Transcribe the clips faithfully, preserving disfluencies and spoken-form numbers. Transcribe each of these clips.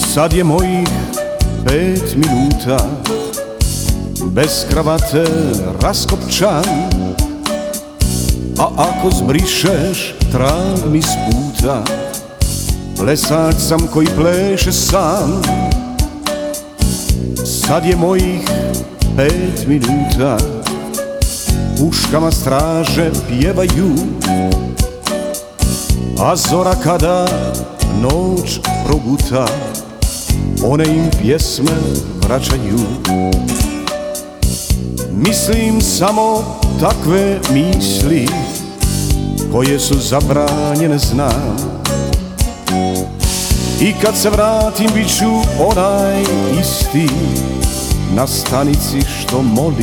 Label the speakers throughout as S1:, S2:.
S1: Sad je mojih pet minuta, bez kravate raskopčan. A ako zbrišeš trag mi s puta, plesač sam koji pleše sam. Sad je mojih pet minuta, puškama straže pjevaju, a zora kada noć proguta, one im pjesme vraćaju. Mislim samo takve misli koje su zabranjene znam. I kad se vratim bit ću onaj isti na stanici što moli.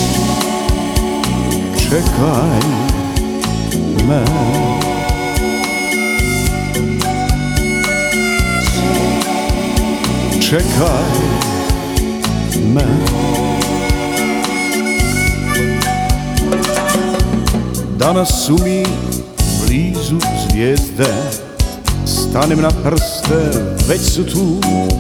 S1: Čekaj me. Čekaj me. Danas su mi blizu zvijezde, stanem na prste, već su tu,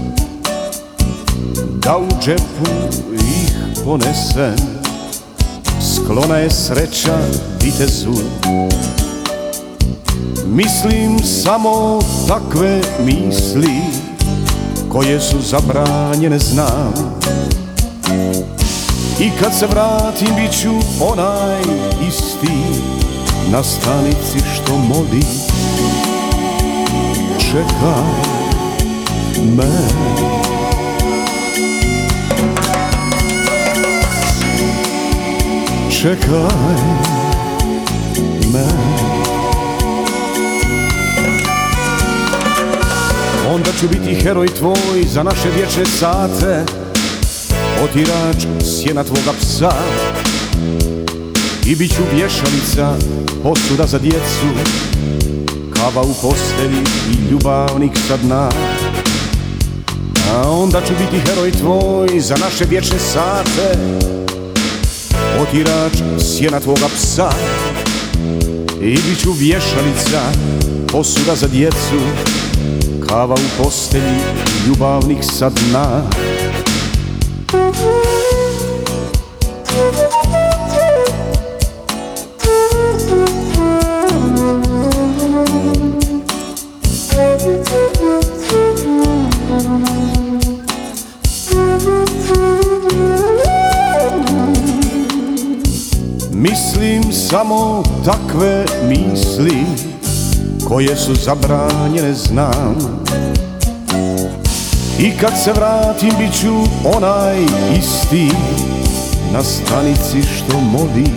S1: da u džepu ih ponesem, sklona je sreća vitezu. Mislim samo takve misli koje su zabranjene znam. I kad se vratim bit ću onaj isti na stanici što moli. Čekaj me. Čekaj me. Onda ću biti heroj tvoj za naše vječne sate, otirač sjena tvoga psa. I bit ću vješalica, posuda za djecu, kava u postelji i ljubavnik sa dna. A onda ću biti heroj tvoj za naše vječne sate, otirač sjena tvoga psa. I bit ću vješalica, posuda za djecu, kava u postelji i ljubavnik sa dna. Mislim samo takve misli koje su zabranjene znam. I kad se vratim bit ću onaj isti na stanici što moli.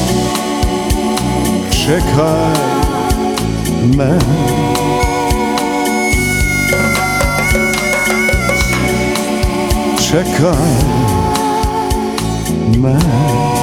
S1: Čekaj me. Čekaj me.